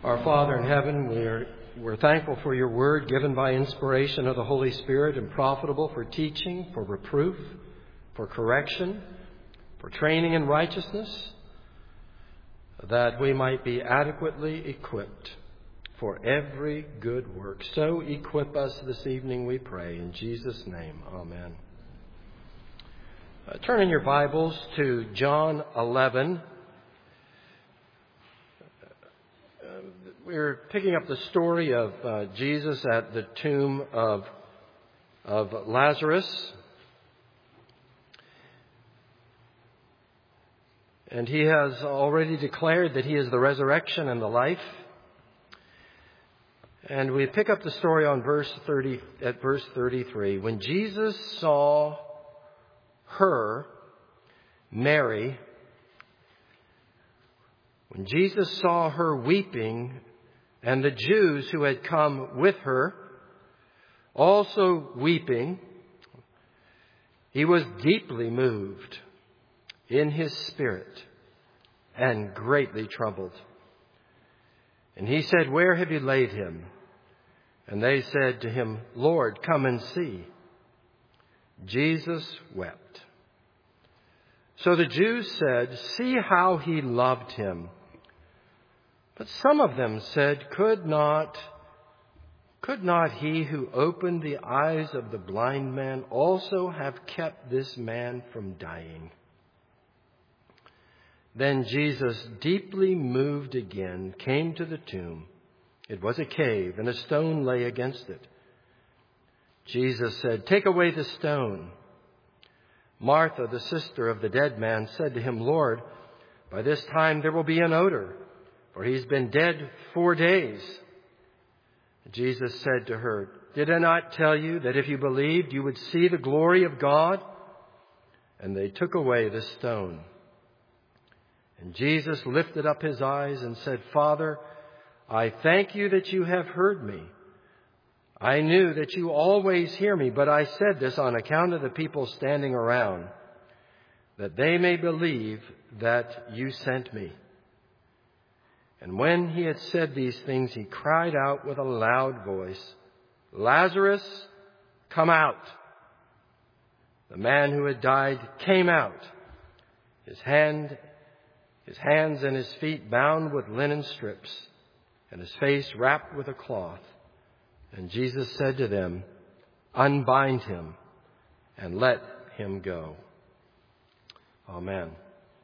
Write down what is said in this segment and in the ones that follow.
Our Father in heaven, we're thankful for your word given by inspiration of the Holy Spirit and profitable for teaching, for reproof, for correction, for training in righteousness, that we might be adequately equipped for every good work. So equip us this evening, we pray. In Jesus' name, amen. Turn in your Bibles to John 11. We're picking up the story of Jesus at the tomb of Lazarus. And he has already declared that he is the resurrection and the life. And we pick up the story on verse 33. When Jesus saw her, Mary, when Jesus saw her weeping, and the Jews who had come with her also weeping, he was deeply moved in his spirit and greatly troubled. And he said, "Where have you laid him?" And they said to him, "Lord, come and see." Jesus wept. So the Jews said, "See how he loved him." But some of them said, Could not he who opened the eyes of the blind man also have kept this man from dying? Then Jesus, deeply moved again, came to the tomb. It was a cave, and a stone lay against it. Jesus said, "Take away the stone." Martha, the sister of the dead man, said to him, "Lord, by this time there will be an odor, for he's been dead 4 days." Jesus said to her, "Did I not tell you that if you believed, you would see the glory of God?" And they took away the stone. And Jesus lifted up his eyes and said, "Father, I thank you that you have heard me. I knew that you always hear me, but I said this on account of the people standing around, that they may believe that you sent me." And when he had said these things, he cried out with a loud voice, "Lazarus, come out." The man who had died came out, his hands and his feet bound with linen strips, and his face wrapped with a cloth. And Jesus said to them, "Unbind him and let him go." Amen.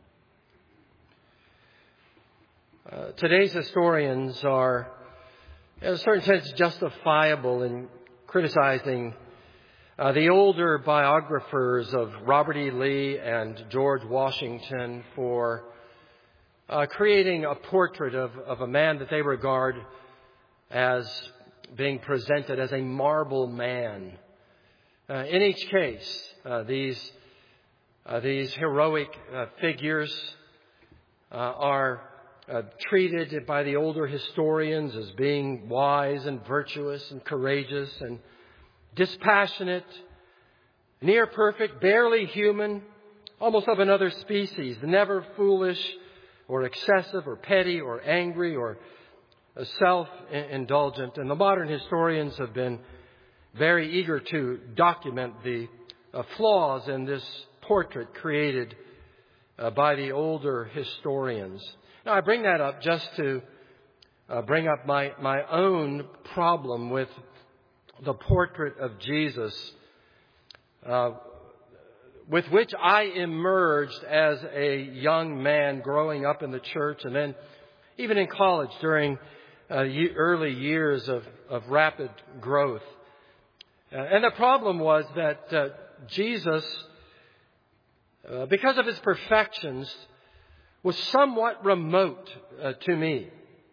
Today's historians are, in a certain sense, justifiable in criticizing the older biographers of Robert E. Lee and George Washington for creating a portrait of a man that they regard as being presented as a marble man. In each case, these heroic figures are treated by the older historians as being wise and virtuous and courageous and dispassionate, near perfect, barely human, almost of another species, never foolish or excessive or petty or angry or self-indulgent. And the modern historians have been very eager to document the flaws in this portrait created by the older historians. Now, I bring that up just to bring up my own problem with the portrait of Jesus, with which I emerged as a young man growing up in the church and then even in college during early years of rapid growth. And the problem was that Jesus, because of his perfections, was somewhat remote to me.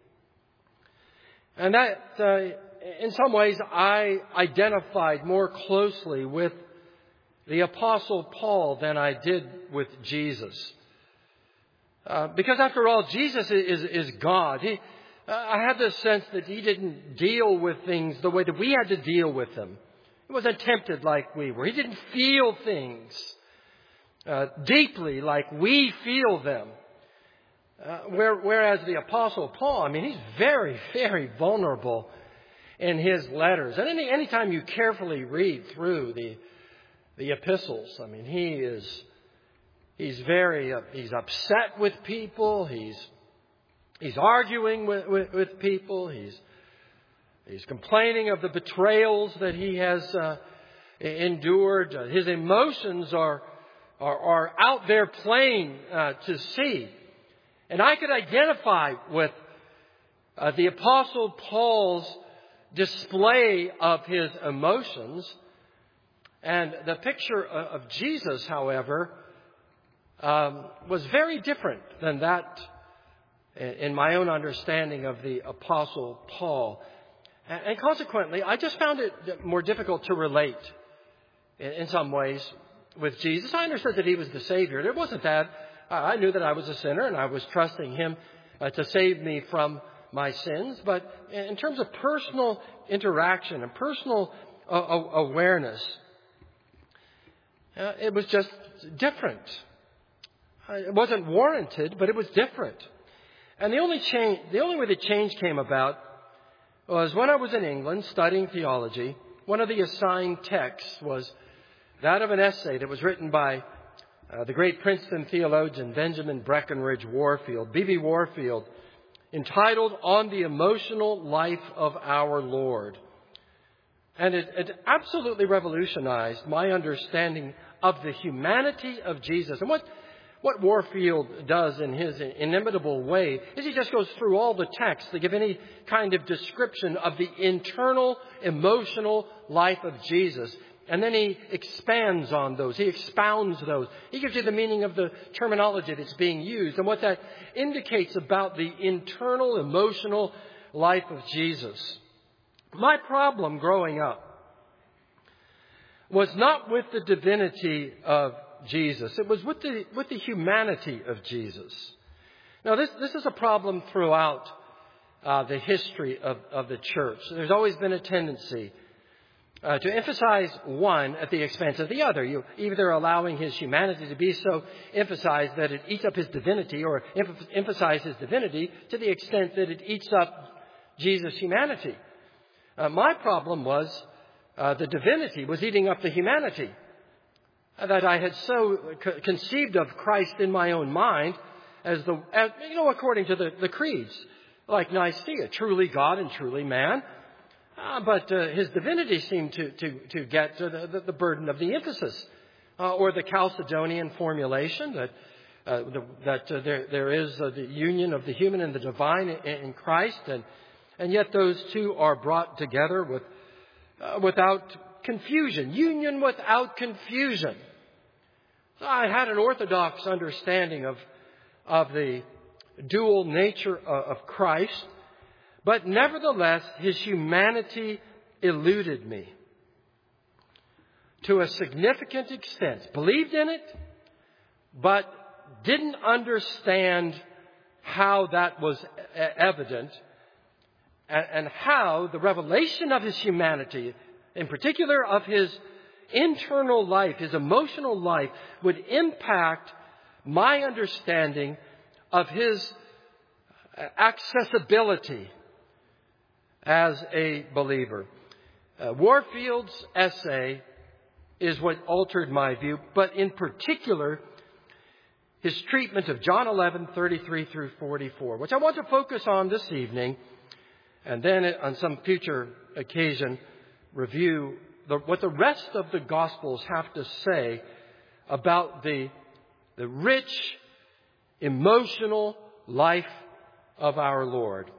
And that, in some ways, I identified more closely with the Apostle Paul than I did with Jesus. Because after all, Jesus is God. I had the sense that he didn't deal with things the way that we had to deal with them. He wasn't tempted like we were. He didn't feel things deeply like we feel them. Whereas the Apostle Paul, I mean, he's very, very vulnerable in his letters. And anytime you carefully read through the epistles, I mean, he's upset with people. He's arguing with people. He's complaining of the betrayals that he has endured. His emotions are out there plain to see. And I could identify with the Apostle Paul's display of his emotions. And the picture of Jesus, however, was very different than that in my own understanding of the Apostle Paul. And consequently, I just found it more difficult to relate in some ways with Jesus. I understood that he was the Savior. It wasn't that. I knew that I was a sinner and I was trusting him to save me from my sins. But in terms of personal interaction and personal awareness, it was just different. It wasn't warranted, but it was different. And the only way the change came about was when I was in England studying theology. One of the assigned texts was that of an essay that was written by the great Princeton theologian Benjamin Breckinridge Warfield, B.B. Warfield, entitled On the Emotional Life of Our Lord. And it absolutely revolutionized my understanding of the humanity of Jesus. And what Warfield does in his inimitable way is he just goes through all the texts to give any kind of description of the internal emotional life of Jesus. And then he expands on those. He expounds those. He gives you the meaning of the terminology that's being used and what that indicates about the internal emotional life of Jesus. My problem growing up was not with the divinity of Jesus. It was with the humanity of Jesus. Now, this is a problem throughout the history of the church. There's always been a tendency to emphasize one at the expense of the other. You either allowing his humanity to be so emphasized that it eats up his divinity, or emphasize his divinity to the extent that it eats up Jesus' humanity. My problem was the divinity was eating up the humanity. That I had so conceived of Christ in my own mind as according to the creeds, like Nicaea, truly God and truly man. But his divinity seemed to get the burden of the emphasis, or the Chalcedonian formulation that there is the union of the human and the divine in Christ, and yet those two are brought together without confusion, union without confusion. I had an orthodox understanding of the dual nature of Christ. But nevertheless, his humanity eluded me to a significant extent. Believed in it, but didn't understand how that was evident and how the revelation of his humanity, in particular of his internal life, his emotional life, would impact my understanding of his accessibility as a believer. Warfield's essay is what altered my view, but in particular, his treatment of John 11:33 through 44, which I want to focus on this evening, and then on some future occasion review what the rest of the Gospels have to say about the rich, emotional life of our Lord.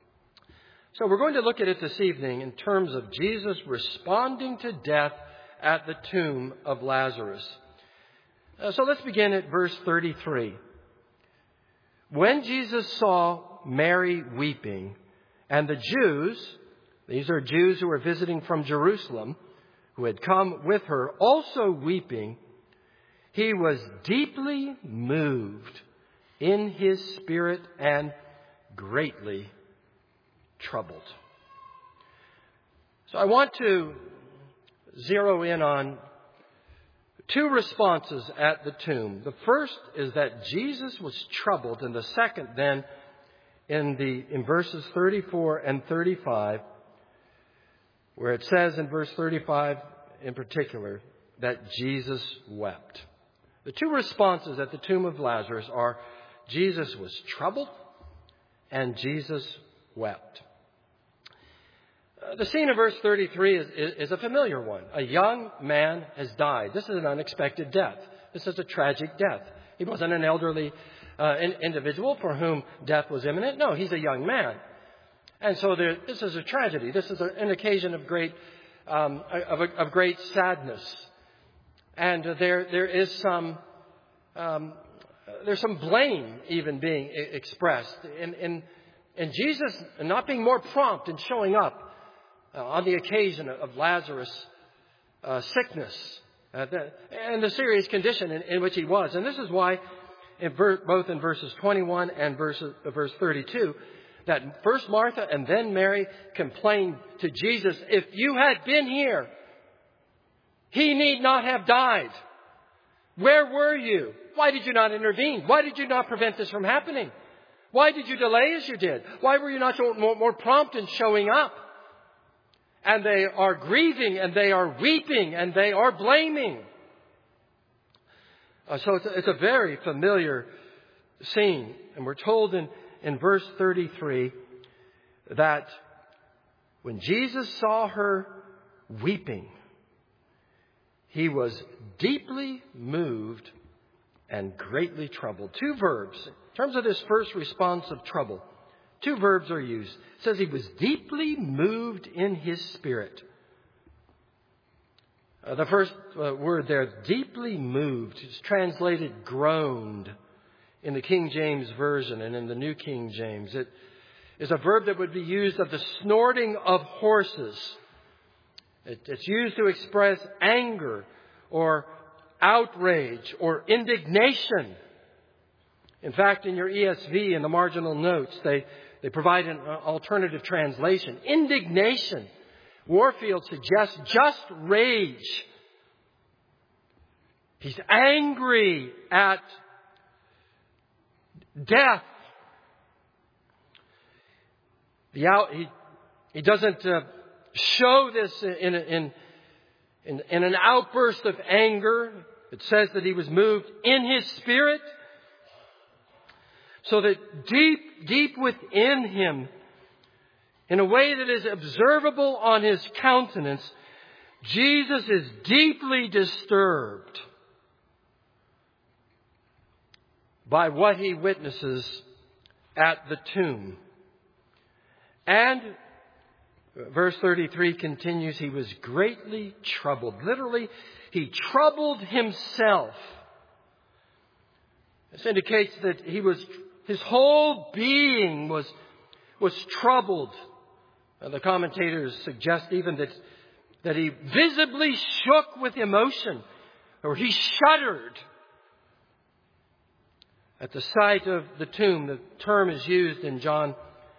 So we're going to look at it this evening in terms of Jesus responding to death at the tomb of Lazarus. So let's begin at verse 33. When Jesus saw Mary weeping, and the Jews, these are Jews who were visiting from Jerusalem, who had come with her, also weeping, he was deeply moved in his spirit and greatly troubled. So I want to zero in on two responses at the tomb. The first is that Jesus was troubled, and the second then in verses 34 and 35, where it says in verse 35 in particular that Jesus wept. The two responses at the tomb of Lazarus are Jesus was troubled and Jesus wept. The scene in verse 33 is a familiar one. A young man has died. This is an unexpected death. This is a tragic death. He wasn't an elderly individual for whom death was imminent. No, he's a young man. And so this is a tragedy. This is an occasion of great sadness. And there is some blame even being expressed in Jesus not being more prompt in showing up on the occasion of Lazarus' sickness and the serious condition in which he was. And this is why, both in verses 21 and verse 32, that first Martha and then Mary complained to Jesus, "If you had been here, he need not have died. Where were you? Why did you not intervene? Why did you not prevent this from happening? Why did you delay as you did? Why were you not more prompt in showing up?" And they are grieving, and they are weeping, and they are blaming. So it's a very familiar scene. And we're told in verse 33 that when Jesus saw her weeping, he was deeply moved and greatly troubled. Two verbs. In terms of this first response of trouble, two verbs are used. It says he was deeply moved in his spirit. The first word there, deeply moved, is translated groaned in the King James Version and in the New King James. It is a verb that would be used of the snorting of horses. It's used to express anger or outrage or indignation. In fact, in your ESV, in the marginal notes, they provide an alternative translation. Indignation. Warfield suggests just rage. He's angry at death. He doesn't show this in an outburst of anger. It says that he was moved in his spirit. So that deep within him, in a way that is observable on his countenance, Jesus is deeply disturbed by what he witnesses at the tomb. And verse 33 continues, he was greatly troubled. Literally, he troubled himself. This indicates that his whole being was troubled. The commentators suggest even that he visibly shook with emotion, or he shuddered at the sight of the tomb. The term is used in John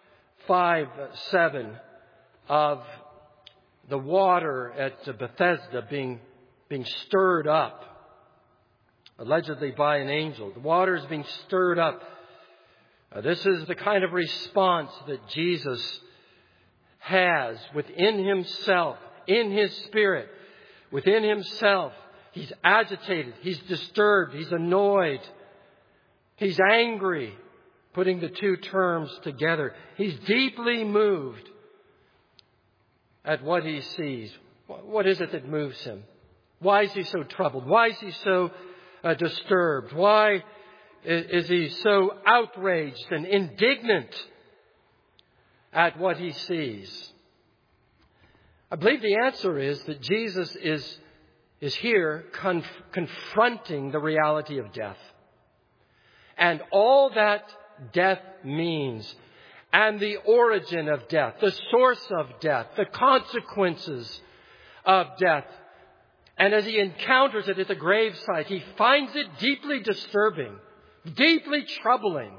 5:7 of the water at Bethesda being stirred up, allegedly by an angel. The water is being stirred up. This is the kind of response that Jesus has within himself, in his spirit, within himself. He's agitated, he's disturbed, he's annoyed, he's angry, putting the two terms together. He's deeply moved at what he sees. What is it that moves him? Why is he so troubled? Why is he so disturbed? Why is he so outraged and indignant at what he sees? I believe the answer is that Jesus is here confronting the reality of death and all that death means, and the origin of death, the source of death, the consequences of death. And as he encounters it at the gravesite, he finds it deeply disturbing, deeply troubling.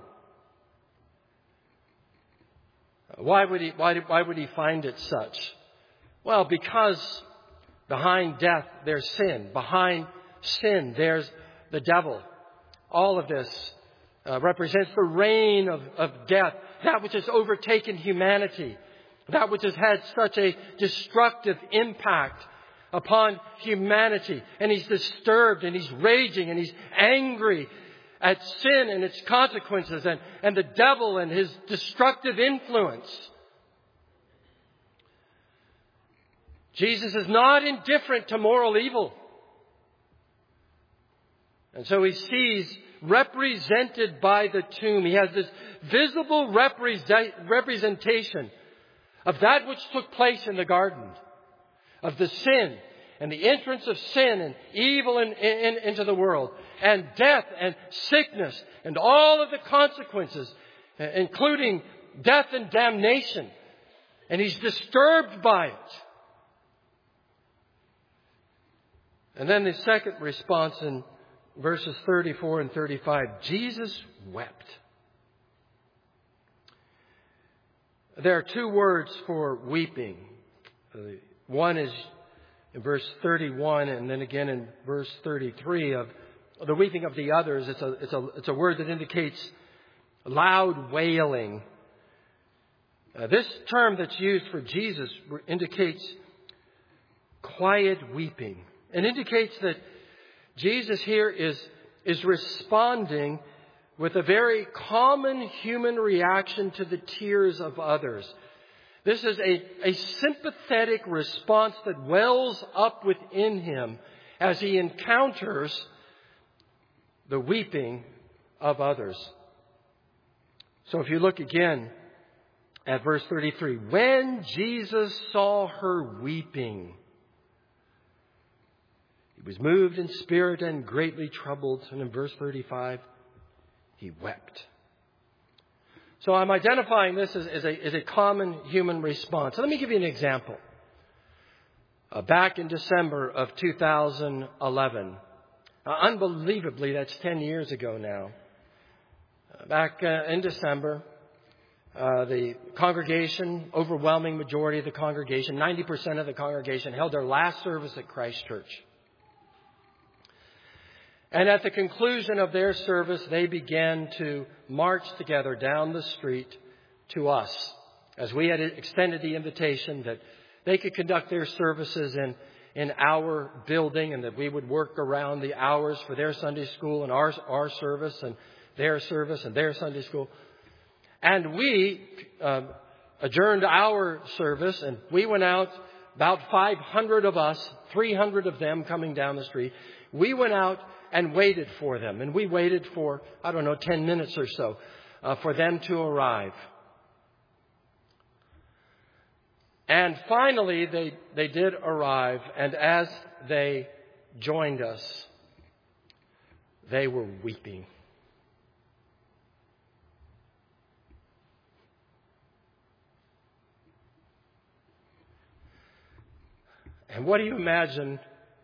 Why would he find it such? Well, because behind death there's sin. Behind sin, there's the devil. All of this represents the reign of death, that which has overtaken humanity, that which has had such a destructive impact upon humanity. And he's disturbed and he's raging and he's angry at sin and its consequences and the devil and his destructive influence. Jesus is not indifferent to moral evil. And so he sees, represented by the tomb, he has this visible representation of that which took place in the garden, of the sin and the entrance of sin and evil into the world, and death and sickness and all of the consequences, including death and damnation. And he's disturbed by it. And then the second response in verses 34 and 35, Jesus wept. There are two words for weeping. One is in verse 31 and then again in verse 33 of the weeping of the others. It's a word that indicates loud wailing. This term that's used for Jesus indicates quiet weeping. It indicates that Jesus here is responding with a very common human reaction to the tears of others. This is a sympathetic response that wells up within him as he encounters the weeping of others. So if you look again at verse 33, when Jesus saw her weeping, he was moved in spirit and greatly troubled. And in verse 35, he wept. So I'm identifying this as a common human response. So let me give you an example. Back in December of 2011, unbelievably, that's 10 years ago now. Back in December, the congregation, overwhelming majority of the congregation, 90% of the congregation, held their last service at Christ Church. And at the conclusion of their service, they began to march together down the street to us, as we had extended the invitation that they could conduct their services in our building and that we would work around the hours for their Sunday school and our service and their Sunday school. And we adjourned our service and we went out, about 500 of us, 300 of them coming down the street. We went out and waited for them. And we waited for, 10 minutes or so for them to arrive. And finally, they did arrive. And as they joined us, they were weeping. And what do you imagine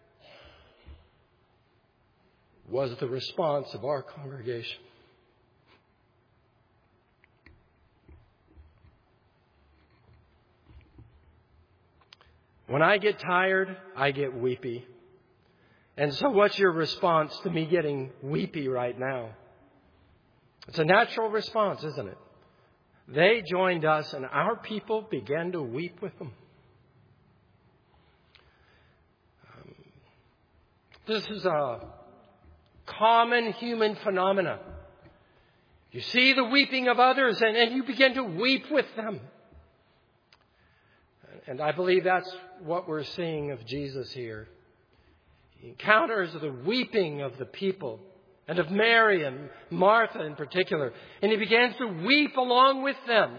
was the response of our congregation? When I get tired, I get weepy. And so what's your response to me getting weepy right now? It's a natural response, isn't it? They joined us and our people began to weep with them. This is a common human phenomena. You see the weeping of others and you begin to weep with them. And I believe that's what we're seeing of Jesus here. He encounters the weeping of the people and of Mary and Martha in particular. And he begins to weep along with them.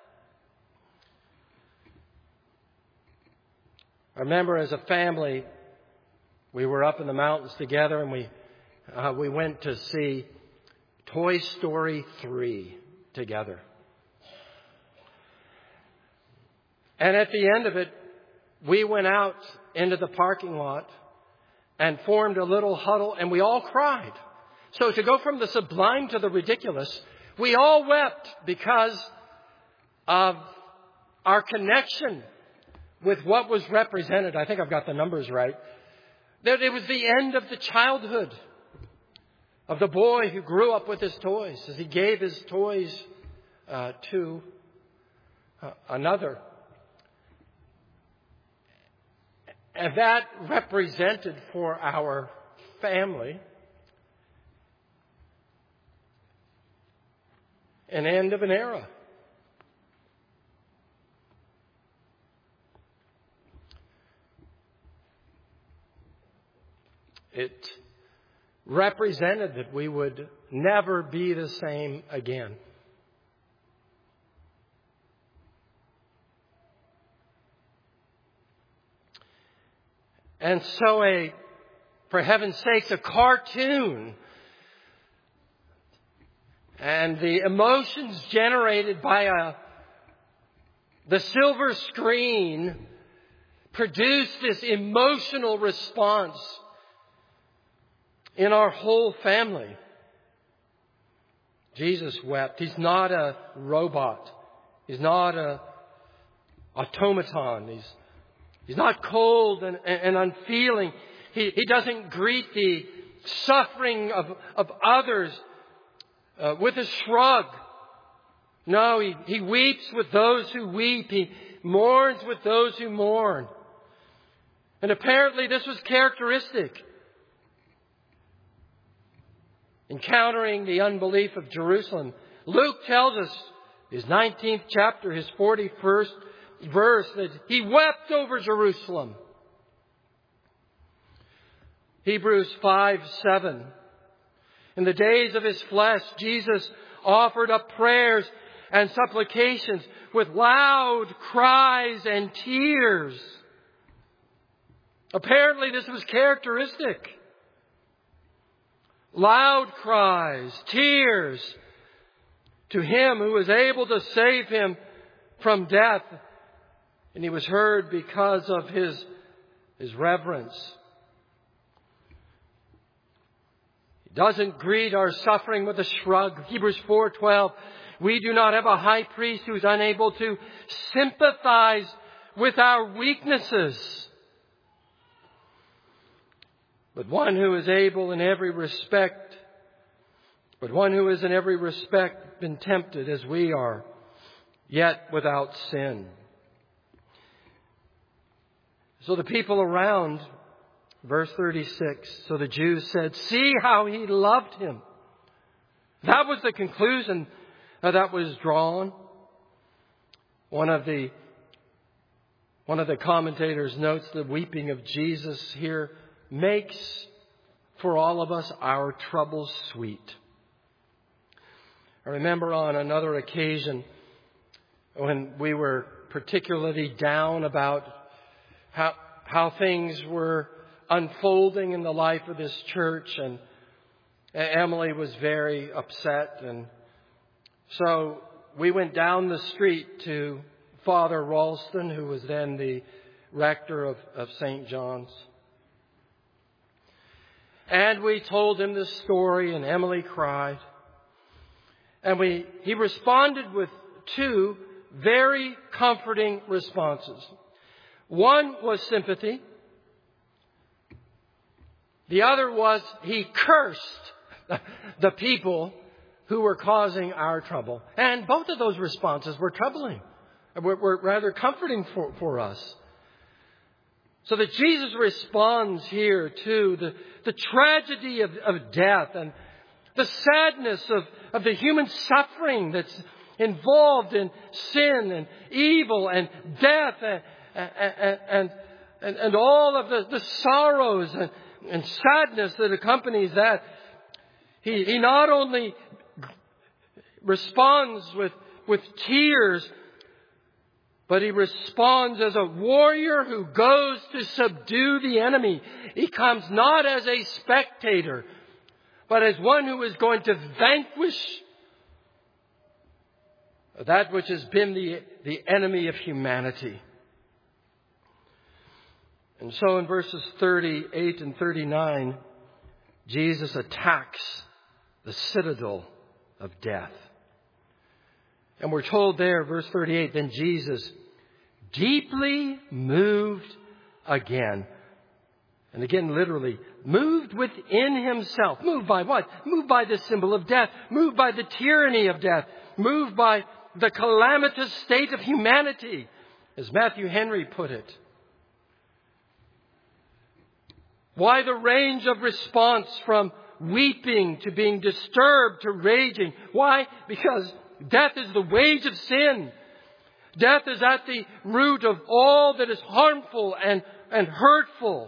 I remember as a family, we were up in the mountains together and we went to see Toy Story 3 together. And at the end of it, we went out into the parking lot and formed a little huddle and we all cried. So to go from the sublime to the ridiculous, we all wept because of our connection with what was represented. I think I've got the numbers right. That it was the end of the childhood of the boy who grew up with his toys as he gave his toys to another. And that represented for our family an end of an era. It represented that we would never be the same again. And so for heaven's sakes, a cartoon and the emotions generated by the silver screen produced this emotional response in our whole family. Jesus wept. He's not a robot. He's not an automaton. He's not cold and unfeeling. He doesn't greet the suffering of others with a shrug. No, he weeps with those who weep. He mourns with those who mourn. And apparently this was characteristic. Encountering the unbelief of Jerusalem. Luke tells us, his 19th chapter, his 41st verse, that he wept over Jerusalem. Hebrews 5:7. In the days of his flesh, Jesus offered up prayers and supplications with loud cries and tears. Apparently this was characteristic. Loud cries, tears to him who was able to save him from death. And he was heard because of his reverence. He doesn't greet our suffering with a shrug. Hebrews 4:12. We do not have a high priest who is unable to sympathize with our weaknesses, but one who is able in every respect, been tempted as we are, yet without sin. So the people around, verse 36, so the Jews said, see how he loved him. That was the conclusion that was drawn. One of the commentators notes the weeping of Jesus here makes for all of us our troubles sweet. I remember on another occasion when we were particularly down about how things were unfolding in the life of this church, and Emily was very upset, and so we went down the street to Father Ralston, who was then the rector of St. John's. And we told him the story, and Emily cried. And he responded with two very comforting responses. One was sympathy. The other was he cursed the people who were causing our trouble. And both of those responses were troubling. Were rather comforting for us. So that Jesus responds here to the tragedy of death and the sadness of the human suffering that's involved in sin and evil and death and all of the sorrows and sadness that accompanies that. He not only responds with tears, but he responds as a warrior who goes to subdue the enemy. He comes not as a spectator, but as one who is going to vanquish that which has been the enemy of humanity. And so in verses 38 and 39, Jesus attacks the citadel of death. And we're told there, verse 38, then Jesus, deeply moved again, And again, literally, moved within himself. Moved by what? Moved by the symbol of death. Moved by the tyranny of death. Moved by the calamitous state of humanity, as Matthew Henry put it. Why the range of response from weeping to being disturbed to raging? Why? Because death is the wage of sin. Death is at the root of all that is harmful and hurtful.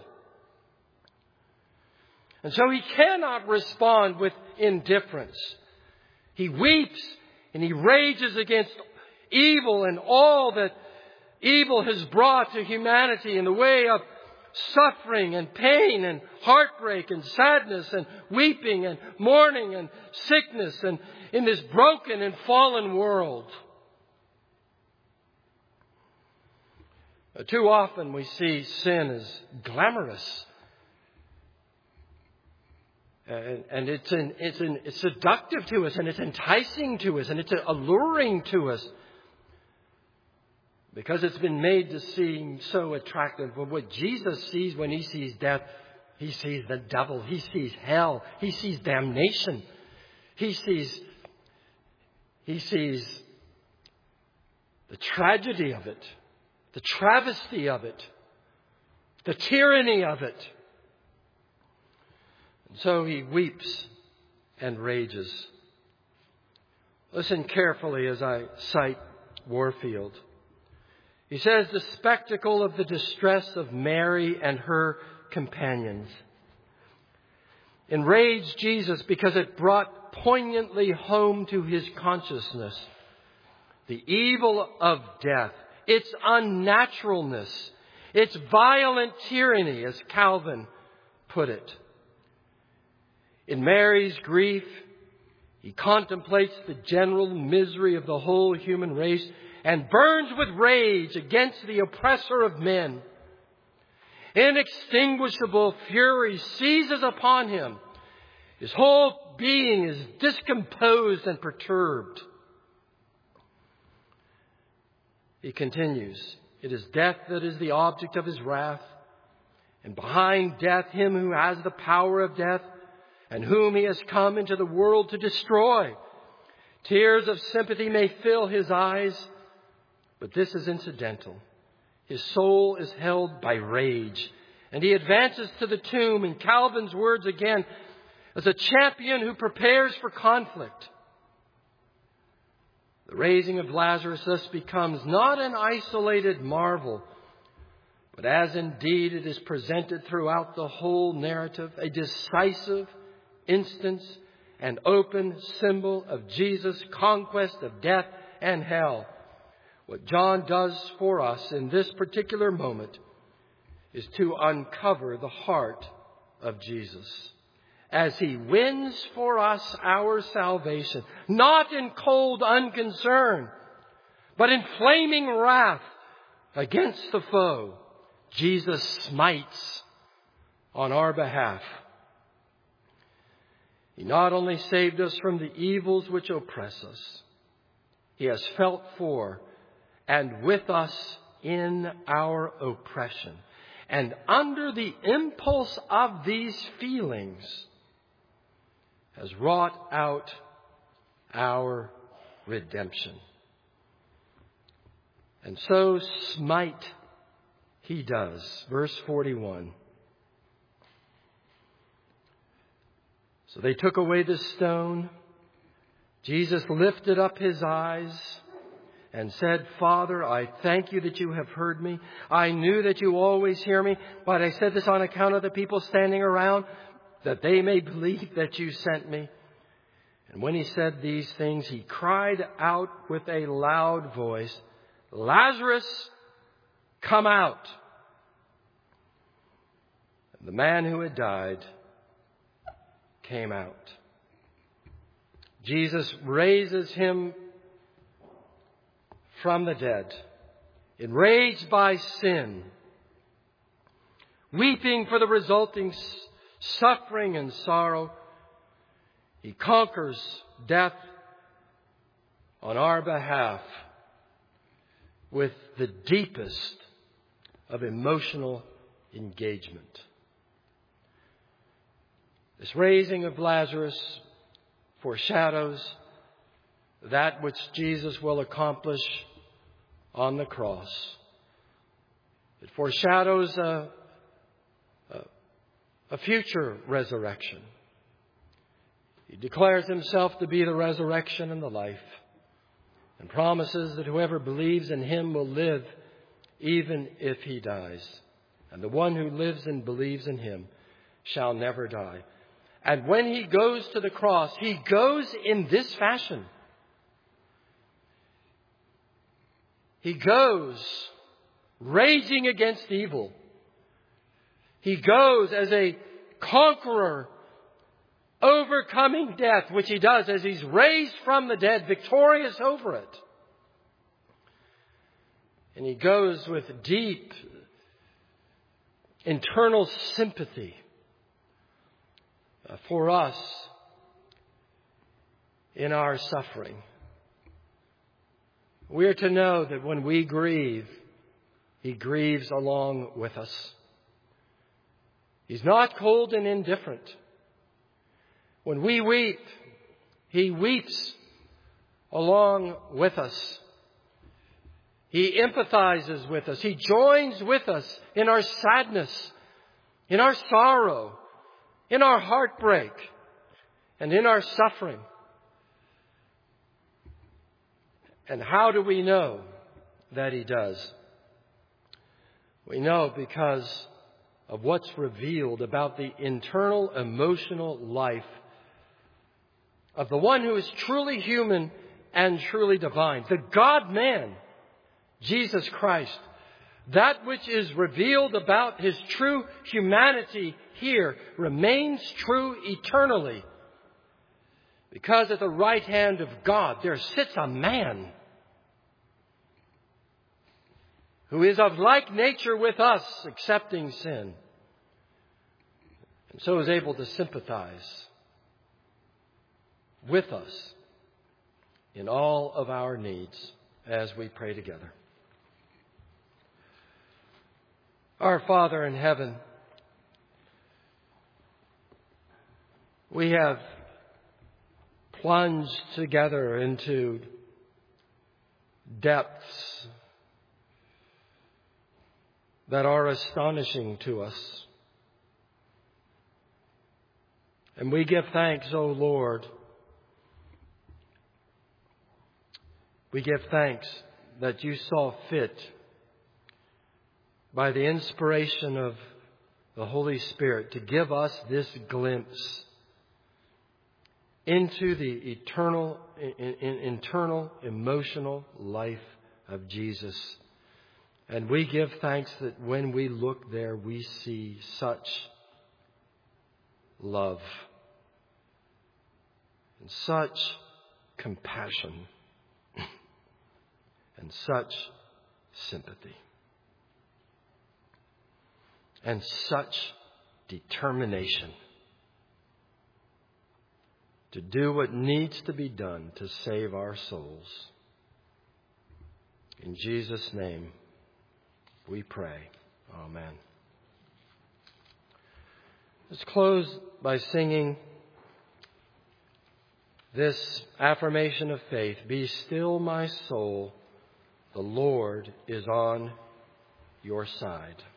And so he cannot respond with indifference. He weeps and he rages against evil and all that evil has brought to humanity in the way of suffering and pain and heartbreak and sadness and weeping and mourning and sickness and in this broken and fallen world. Too often we see sin as glamorous. And it's seductive to us, and it's enticing to us, and it's alluring to us. Because it's been made to seem so attractive. But what Jesus sees when he sees death, he sees the devil, he sees hell, he sees damnation. He sees the tragedy of it, the travesty of it, the tyranny of it. So he weeps and rages. Listen carefully as I cite Warfield. He says, the spectacle of the distress of Mary and her companions enraged Jesus because it brought poignantly home to his consciousness the evil of death, its unnaturalness, its violent tyranny, as Calvin put it. In Mary's grief, he contemplates the general misery of the whole human race and burns with rage against the oppressor of men. Inextinguishable fury seizes upon him. His whole being is discomposed and perturbed. He continues, it is death that is the object of his wrath, and behind death him who has the power of death, and whom he has come into the world to destroy. Tears of sympathy may fill his eyes, but this is incidental. His soul is held by rage, and he advances to the tomb, in Calvin's words again, as a champion who prepares for conflict. The raising of Lazarus thus becomes not an isolated marvel, but as indeed it is presented throughout the whole narrative, a decisive instance and open symbol of Jesus' conquest of death and hell. What John does for us in this particular moment is to uncover the heart of Jesus as he wins for us our salvation, not in cold unconcern, but in flaming wrath against the foe. Jesus smites on our behalf. He not only saved us from the evils which oppress us, he has felt for and with us in our oppression. And under the impulse of these feelings has wrought out our redemption. And so smite he does. Verse 41. So they took away the stone. Jesus lifted up his eyes and said, Father, I thank you that you have heard me. I knew that you always hear me, but I said this on account of the people standing around, that they may believe that you sent me. And when he said these things, he cried out with a loud voice, Lazarus, come out. And the man who had died came out. Jesus raises him from the dead, enraged by sin, weeping for the resulting suffering and sorrow. He conquers death on our behalf with the deepest of emotional engagement. This raising of Lazarus foreshadows that which Jesus will accomplish on the cross. It foreshadows a future resurrection. He declares himself to be the resurrection and the life, and promises that whoever believes in him will live even if he dies. And the one who lives and believes in him shall never die. And when he goes to the cross, he goes in this fashion. He goes raging against evil. He goes as a conqueror, overcoming death, which he does as he's raised from the dead, victorious over it. And he goes with deep internal sympathy for us in our suffering. We are to know that when we grieve, he grieves along with us. He's not cold and indifferent. When we weep, he weeps along with us. He empathizes with us. He joins with us in our sadness, in our sorrow, in our heartbreak, and in our suffering. And how do we know that he does? We know because of what's revealed about the internal emotional life of the one who is truly human and truly divine, the God-man, Jesus Christ. That which is revealed about his true humanity here remains true eternally. Because at the right hand of God there sits a man who is of like nature with us, accepting sin, and so is able to sympathize with us in all of our needs as we pray together. Our Father in heaven, we have plunged together into depths that are astonishing to us. And we give thanks, O Lord. We give thanks that you saw fit, by the inspiration of the Holy Spirit, to give us this glimpse into the internal, emotional life of Jesus. And we give thanks that when we look there, we see such love and such compassion and such sympathy and such determination to do what needs to be done to save our souls. In Jesus' name we pray. Amen. Let's close by singing this affirmation of faith. Be still, my soul. The Lord is on your side.